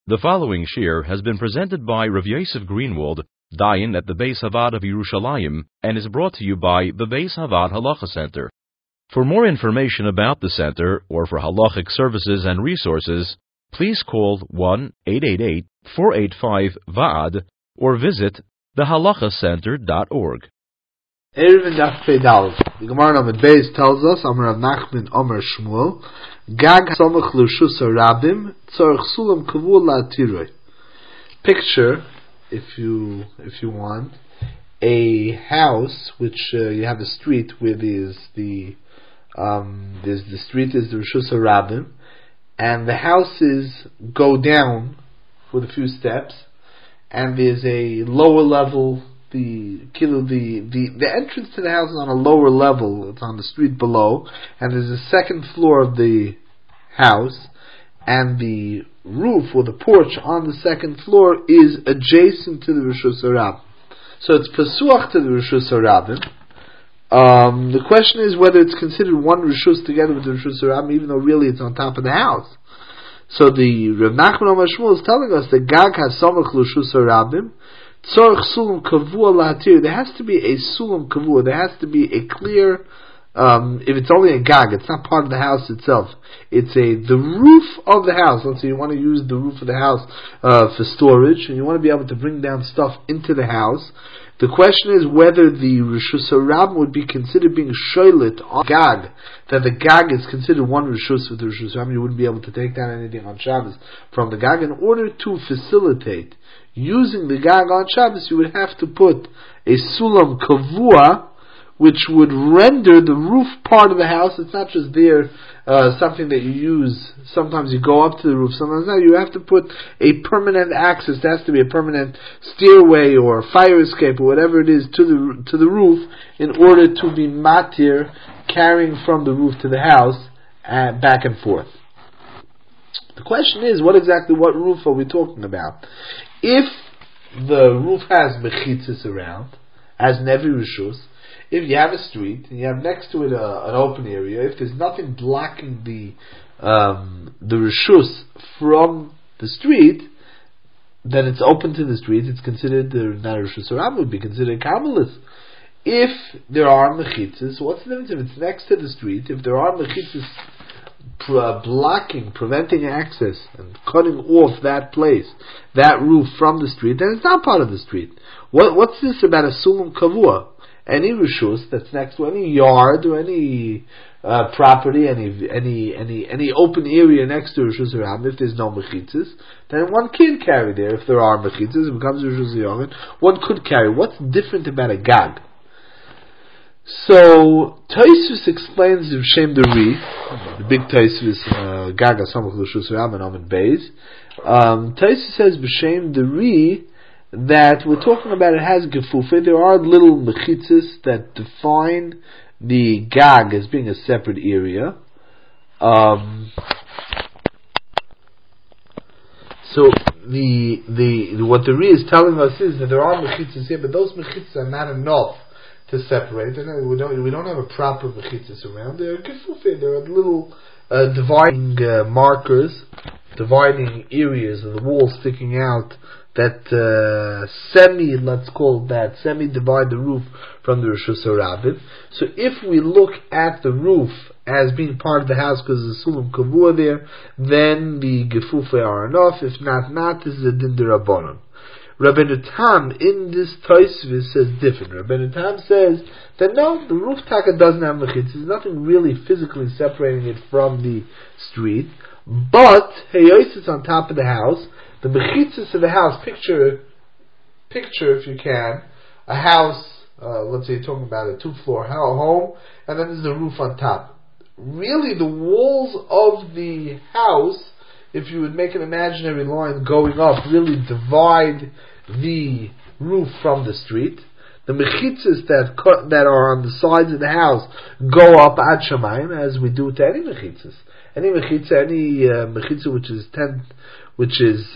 The following shir has been presented by Rav Yosef Greenwald, Dayan at the Beis Havad of Yerushalayim, and is brought to you by the Beis Havad Halacha Center. For more information about the center, or for halachic services and resources, please call 1-888-485-VAAD or visit thehalachacenter.org. Erev Daf Pedal. The Gemara on the base tells us, Amar Rav Nachman Omer Shmuel, Gag Somach L'Rshus Harabim Tzorich Sulam Kavua La'atiroi. Picture, if you want, a house which you have a street where there's the street is the Rshus Harabim, and the houses go down with a few steps, and there's a lower level. The entrance to the house is on a lower level. It's on the street below, and there's a second floor of the house, and the roof or the porch on the second floor is adjacent to the Reshus Harabim. So it's pesuach to the Reshus Harabim. The question is whether it's considered one Reshus together with the Reshus Harabim, even though really it's on top of the house. So the Rav Nachman Omer Shmuel is telling us that Gag has samach Reshus Harabim. Tzorich sulam kavua lahatir. There has to be a sulam kavua. There has to be a clear. If it's only a gag, it's not part of the house itself. It's the roof of the house. Let's say you want to use the roof of the house for storage, and you want to be able to bring down stuff into the house. The question is whether the Reshus Harabim would be considered being shoylet on gag. That the gag is considered one Reshus with the Reshus Harabim. You wouldn't be able to take down anything on Shabbos from the gag. In order to facilitate using the gag on Shabbos, you would have to put a sulam kavua, which would render the roof part of the house. It's not just there, something that you use. Sometimes you go up to the roof, sometimes not. You have to put a permanent access. There has to be a permanent stairway or fire escape or whatever it is to the roof in order to be matir, carrying from the roof to the house back and forth. The question is, what roof are we talking about? If the roof has mechitzas around, as in every reshus, if you have a street and you have next to it an open area, if there's nothing blocking the reshus from the street, then it's open to the street. It's considered not a reshus harabim, would be considered kabbalis. If there are mechitzas, what's the difference if it's next to the street? If there are mechitzas preventing access and cutting off that place, that roof from the street, then it's not part of the street. What's this about a sulam kavua? Any reshus that's next to any yard or any property, any open area next to Reshus Harabim, if there's no mechitzas, then one can carry there. If there are mechitzas, it becomes Reshus Harabim. One could carry. What's different about a gag? So Tosfos explains the Shem Deri, the big Tosfos, Gag Samach L'Reshus Harabim Amud Beis. Tosfos says b'Shem Deri that we're talking about it has gefufe. There are little mechitzas that define the gag as being a separate area. So what the Ri is telling us is that there are mechitzas here, but those mechitzas are not enough to separate. We don't have a proper mechitzas around. There are gefufe. There are little dividing markers, dividing areas of the wall sticking out that semi-divide the roof from the Reshus Harabim. So if we look at the roof as being part of the house because there's a sulam kavua there, then the gefufe are enough. If not, this is a din d'Rabbanan. Rabbeinu Tam in this Tosfos says different. Rabbeinu Tam says that no, the roof taka doesn't have mechitzas. There's nothing really physically separating it from the street, but heyos is on top of the house. The mechitzas of the house, picture if you can, a house, let's say you're talking about a 2-floor home, and then there's the roof on top. Really, the walls of the house, if you would make an imaginary line going up, really divide the roof from the street. The mechitzas that are on the sides of the house go up ad shamayim, as we do to any mechitzas. Any mechitza which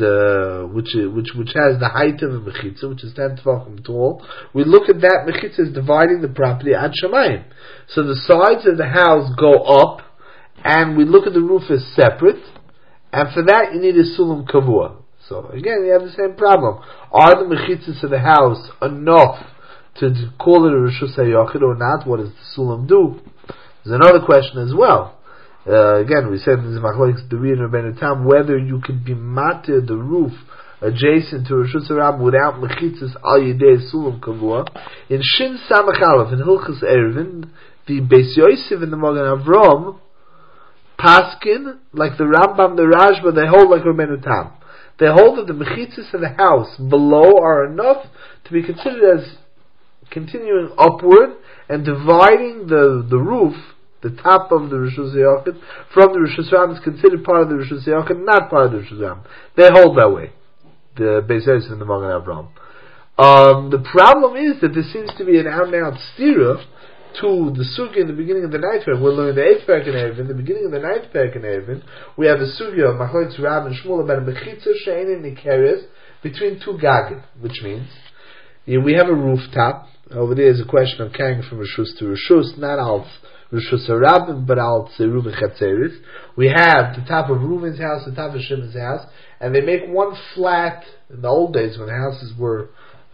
has the height of a mechitza, which is 10 tefachim tall, we look at that mechitza as dividing the property ad shamayim. So the sides of the house go up, and we look at the roof as separate, and for that you need a sulam kavua. So again, you have the same problem. Are the mechitzas of the house enough to call it a Rishus HaYachid or not? What does the Sulam do? There's another question as well. Again, we said in the Machlokes the Rebbeinu Rabbeinu Tam whether you can be matir the roof adjacent to Rishus HaRabim without mechitzas al yidei Sulam Kavua. In Shin Samach Aleph in Hilchos Eruvin, the Beis Yosef and the Magen Avram paskin like the Rambam, the Rashba, they hold like Rabbeinu Tam. They hold that the mechitzas of the house below are enough to be considered as continuing upward and dividing the roof, the top of the Rishus HaYachid, from the Rishus HaRabim is considered part of the Rishus HaYachid, not part of the Rishus HaRabim. They hold that way, the Beis Yosef and the Magen Avram. The problem is that there seems to be an out-and-out stira to the sugya in the beginning of the ninth parak. We're learning the 8th parak in Eruvin. In the beginning of the 9th parak in Eruvin, we have a sugya of Machlokes Rav and Shmuel about a mechitza she'ein nikeres between two gagin, which means we have a rooftop. Over there is a question of carrying from Rishus to Rishus, not al Rishus HaRabim, but al Reuben Chatzeris. We have the top of Reuben's house, the top of Shimon's house, and they make one flat. In the old days, when the houses were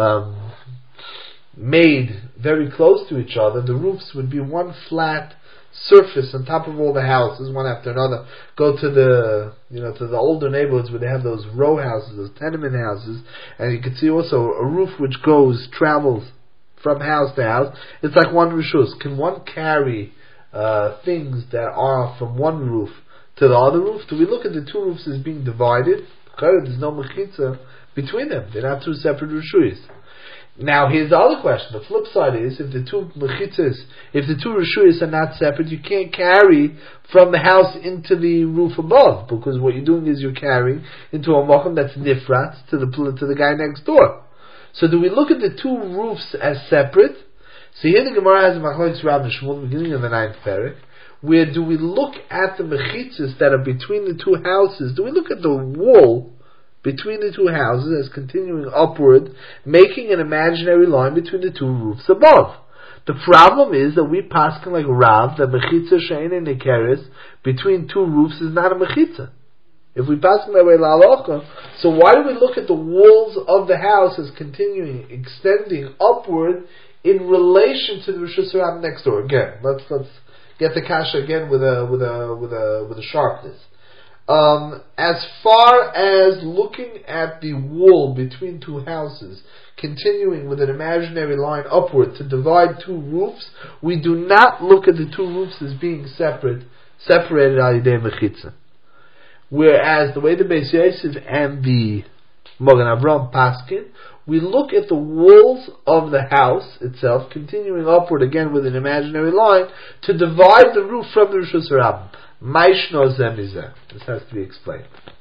made very close to each other, the roofs would be one flat surface on top of all the houses, one after another. Go to the to the older neighborhoods where they have those row houses, those tenement houses, and you can see also a roof which travels from house to house. It's like one rishus. Can one carry things that are from one roof to the other roof? Do we look at the two roofs as being divided? There's no mechitza between them. They're not two separate rishuyas. Now here's the other question. The flip side is, if the two mechitzas, if the two rishuyas are not separate, you can't carry from the house into the roof above, because what you're doing is you're carrying into a mokum that's nifrat to the guy next door. So do we look at the two roofs as separate? So here the Gemara has a Machlokes Rav and Shmuel, the beginning of the 9th parak. Where do we look at the mechitzas that are between the two houses? Do we look at the wall between the two houses as continuing upward, making an imaginary line between the two roofs above? The problem is that we paskin like Rav, that mechitza she'ein nikeres between two roofs is not a mechitza. If we paskin that way la'alocha, so why do we look at the walls of the house as continuing, extending upward in relation to the Rishus HaRabim next door? Again, let's get the kasha again with a sharpness. As far as looking at the wall between two houses, continuing with an imaginary line upward to divide two roofs, we do not look at the two roofs as being separated al yidei mechitza. Whereas the way the Beis Yosef and the Magen Avram paskin, we look at the walls of the house itself, continuing upward again with an imaginary line, to divide the roof from the Rishus HaRabim. Maishno zemizeh. This has to be explained.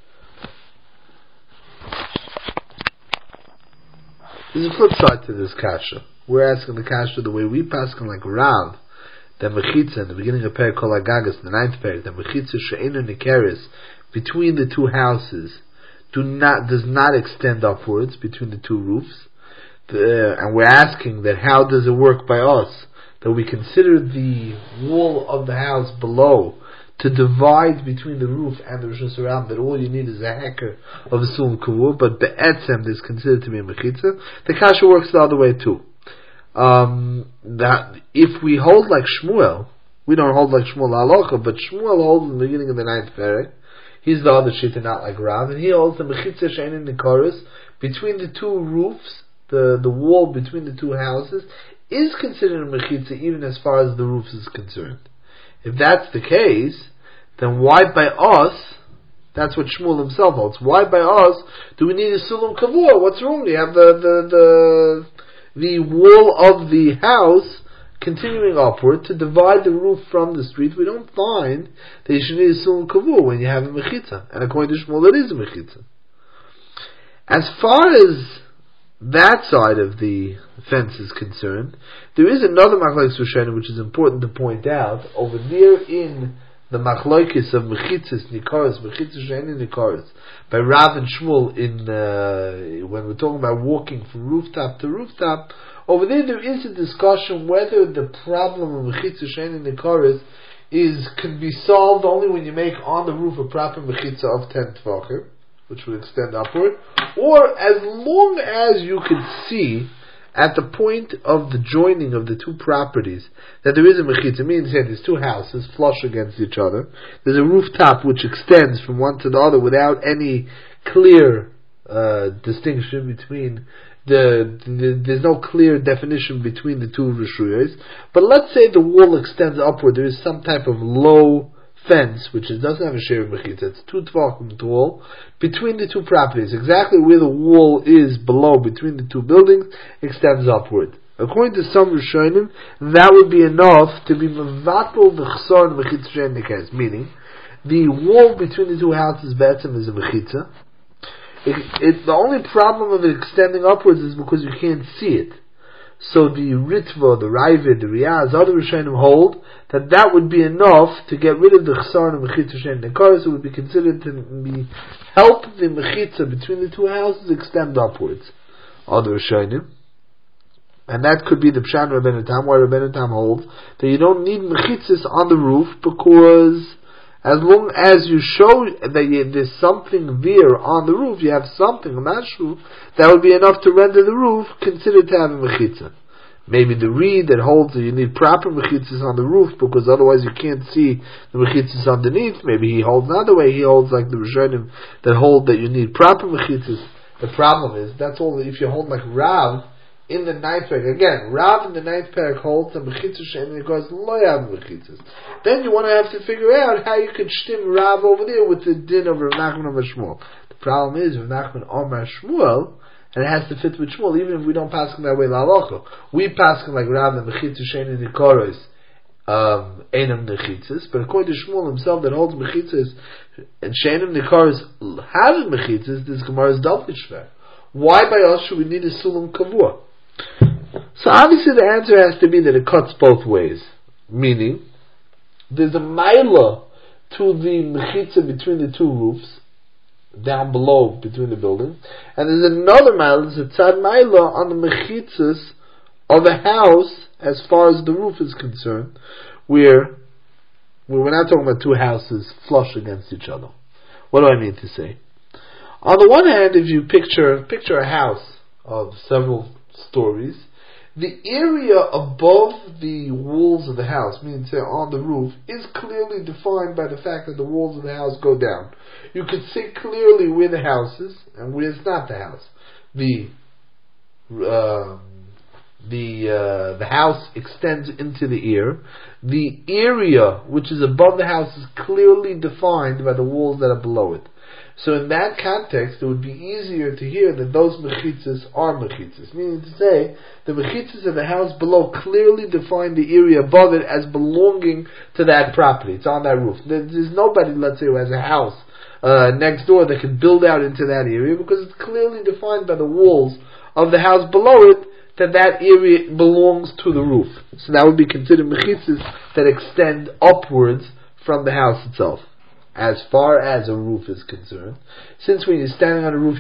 There's a flip side to this kasha. We're asking the kasha the way we paskin like Rav, that mechitza in the beginning of Perek Kol HaGagas, the 9th parak, that mechitza she'einu nikeres between the two houses does not extend upwards between the two roofs. And we're asking that how does it work by us that we consider the wall of the house below to divide between the roof and the Rishus HaRabim, that all you need is a hecker of a Sulam Kavua, but be'etzem is considered to be a mechitza. The kasha works the other way too. That if we hold like Shmuel, we don't hold like Shmuel halacha, but Shmuel holds in the beginning of the 9th parak. He's the other shita, not like Rav, and he holds the mechitza she'ein nikeres between the two roofs, the wall between the two houses is considered a mechitza even as far as the roof is concerned. If that's the case, then why by us, that's what Shmuel himself holds, why by us do we need a Sulam Kavua? What's wrong? We have the wall of the house continuing upward to divide the roof from the street. We don't find that you should need a Sulam Kavua when you have a mechitza. And according to Shmuel, it is a mechitza. As far as that side of the fence is concerned, there is another machlokes rishonim which is important to point out over there in the machlokes of mechitzas nikaros, mechitzas she'ein nikaros, by Rav and Shmuel when we're talking about walking from rooftop to rooftop. Over there is a discussion whether the problem of mechitzas she'ein nikaros can be solved only when you make on the roof a proper mechitza of 10 tvachim, which would extend upward, or as long as you can see at the point of the joining of the two properties that there is a mechitza, meaning that there's two houses flush against each other, there's a rooftop which extends from one to the other without any clear distinction between there's no clear definition between the two rishuyos, but let's say the wall extends upward, there is some type of low fence, which doesn't have a share mechitza, it's 2 tvachim tall, between the two properties, exactly where the wall is below, between the two buildings, extends upward. According to some Rishonim, that would be enough to be mevatel the chsar and mechitza she'en nikes, meaning, the wall between the two houses be'etzem is a mechitza. The only problem of it extending upwards is because you can't see it. So the Ritva, the Ravid, the Riyaz, other Rishonim hold that would be enough to get rid of the Chsar and Mechitza She'en Nekaros. It would be considered to be help the Mechitza between the two houses extend upwards. Other Rishonim, and that could be the Pshat Rabbeinu Tam, why Rabbeinu Tam holds that you don't need Mechitzas on the roof, because as long as you show that there's something there on the roof, you have something, a mashru, that would be enough to render the roof considered to have a mechitza. Maybe the reed that holds that you need proper mechitzas on the roof, because otherwise you can't see the mechitzas underneath. Maybe he holds another way, he holds like the Rishonim that hold that you need proper mechitzas. The problem is, that's all if you hold like Rav, in the ninth parak, again, Rav in the ninth parak holds the mechitzah she'en nekaros lo yav mechitzas. Then you want to have to figure out how you could shtim Rav over there with the din of Rav Nachman Omer Shmuel. The problem is Rav Nachman Omer Shmuel, and it has to fit with Shmuel, even if we don't pass him that way l'halacha. We pass him like Rav the mechitzah she'en nekaros enam mechitzas, but according to Shmuel himself that holds mechitzas and she'en nekaros having mechitzas, this Gemara is double shver. Why by us should we need a sulam kavua? So obviously the answer has to be that it cuts both ways. Meaning, there's a maila to the mechitza between the two roofs, down below between the buildings, and there's another maila, there's a tzad maila on the mechitzas of a house as far as the roof is concerned, where we're not talking about two houses flush against each other. What do I mean to say? On the one hand, if you picture a house of several stories, the area above the walls of the house, meaning say on the roof, is clearly defined by the fact that the walls of the house go down. You can see clearly where the house is and where it's not the house. The house extends into the ear. The area which is above the house is clearly defined by the walls that are below it. So in that context, it would be easier to hear that those mechitzas are mechitzas. Meaning to say, the mechitzas of the house below clearly define the area above it as belonging to that property. It's on that roof. There's nobody, let's say, who has a house next door that can build out into that area, because it's clearly defined by the walls of the house below it that area belongs to the roof. So that would be considered mechitzas that extend upwards from the house itself. As far as a roof is concerned, since when you're standing on a roof,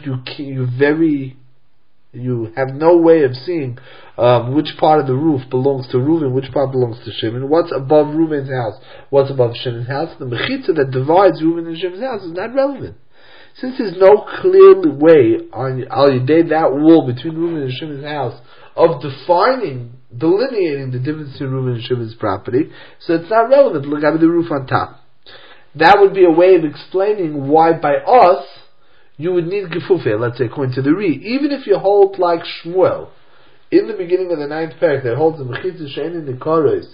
you have no way of seeing which part of the roof belongs to Reuven, which part belongs to Shimon, what's above Reuven's house, what's above Shimon's house. The mechitza that divides Reuven and Shimon's house is not relevant. Since there's no clear way on Al Yidei, that wall between Reuven and Shimon's house, of delineating the difference between Reuven and Shimon's property, so it's not relevant. Look at the roof on top. That would be a way of explaining why by us you would need gefufeh, let's say according to the Ri. Even if you hold like Shmuel, in the beginning of the ninth parak that holds the mechitzah she'en nekaros.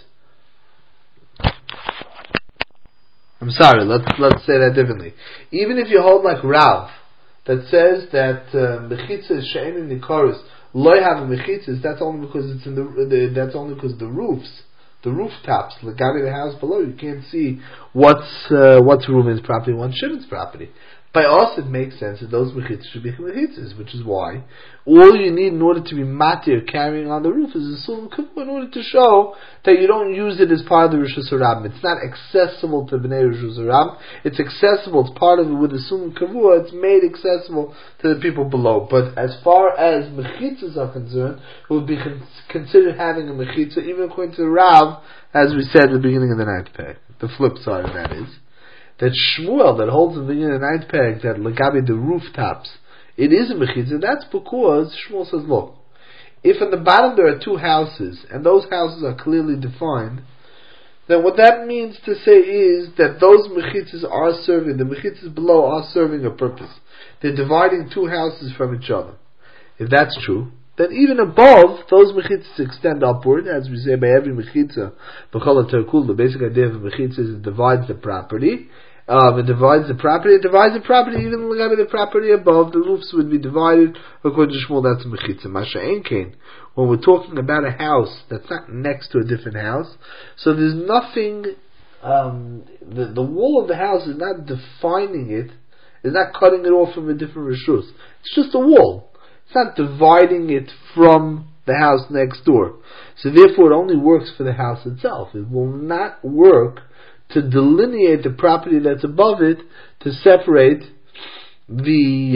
I'm sorry, let's say that differently. Even if you hold like Rav, that says that mechitzah she'en nekaros lo have mechitzas, that's only because it's in that's only because the roofs. The rooftops, the house below, you can't see what's Reuven's property, what's Shimon's property. By us, it makes sense that those mechitzas should be mechitzas, which is why all you need in order to be matir carrying on the roof is a sulam kavua in order to show that you don't use it as part of the Rishus Harabim. It's not accessible to Bnei Rishus Harabim. It's accessible. It's part of it with a sulam kavua. It's made accessible to the people below. But as far as mechitzas are concerned, it would be considered having a mechitza, even according to Rav, as we said at the beginning of the ninth parak. The flip side of that is that Shmuel, that holds in the ninth parak, that Lagabi, the rooftops, it is a mechitza, that's because Shmuel says, look, if in the bottom there are two houses, and those houses are clearly defined, then what that means to say is that those mechitzas are serving, the mechitzas below are serving a purpose. They're dividing two houses from each other. If that's true, then even above, those mechitzas extend upward, as we say by every mechitza, b'chol ha'terkul, the basic idea of a mechitza is it divides the property. It divides the property, even the property above, the roofs would be divided. According to Shmuel, that's a mechitza. Masha Enkein, when we're talking about a house that's not next to a different house, so there's nothing, the wall of the house is not defining it, is not cutting it off from a different reshus. It's just a wall. It's not dividing it from the house next door. So therefore it only works for the house itself. It will not work to delineate the property that's above it, to separate the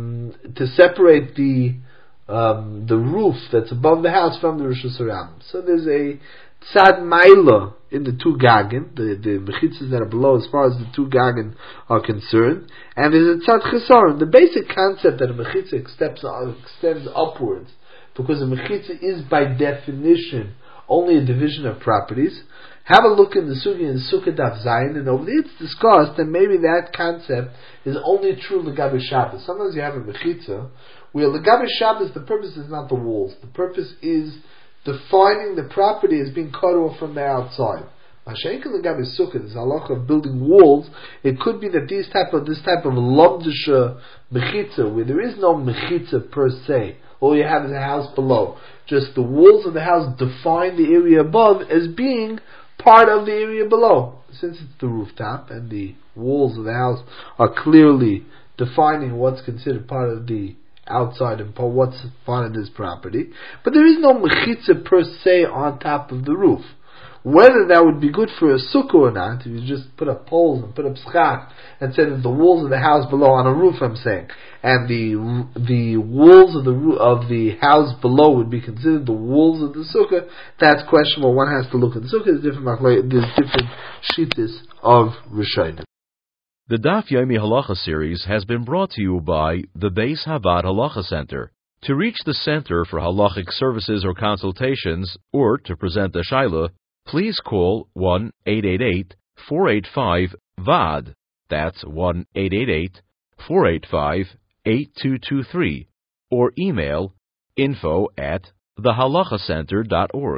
roof that's above the house from the Rishus Harabim. So there's a tzad maila in the two gagen, the mechitzas that are below as far as the two gagen are concerned, and there's a tzad chesaron. The basic concept that a mechitza extends upwards, because a mechitza is by definition only a division of properties. Have a look in the Sugi and Sukkah Daf Zayin, and over there it's discussed that maybe that concept is only true L'Gabe Shabbos. Sometimes you have a mechitza where L'Gabe Shabbos, the purpose is not the walls. The purpose is defining the property as being cut off from the outside. Mashenka L'Gabe Sukkah, this halacha of building walls, it could be that this type of Lomdisha mechitza, where there is no mechitza per se, all you have is a house below. Just the walls of the house define the area above as being part of the area below. Since it's the rooftop and the walls of the house are clearly defining what's considered part of the outside and what's part of this property. But there is no mechitza per se on top of the roof. Whether that would be good for a sukkah or not, if you just put up poles and put up schach and say that the walls of the house below on a roof, I'm saying, and the walls of the house below would be considered the walls of the sukkah, that's questionable. One has to look at the sukkah. There's different shittas of Rishonim. The Daf Yomi Halacha series has been brought to you by the Beis Havad Halacha Center. To reach the Center for Halachic Services or Consultations, or to present a Shaila, please call 1-888-485-VAD. That's 1-888-485-8223. Or email info@thehalachacenter.org.